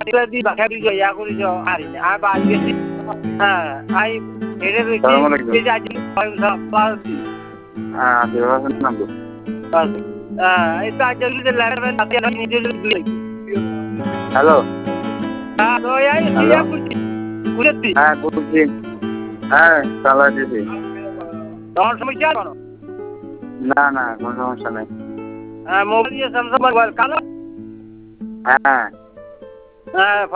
di bakal di ya aku di hari apa aja sih ai ini bisa aja Debashis নাম তো। itu aja gitu level nanti ini dulu hello তো এই hello কুড়ি হ্যাঁ বলছি হ্যাঁ চালা দিদি তোমার সমস্যা কোনো না না কোনো সমস্যা নেই মোবাইল দিয়ে স্যামসাং মোবাইল কালো হ্যাঁ হ্যাঁ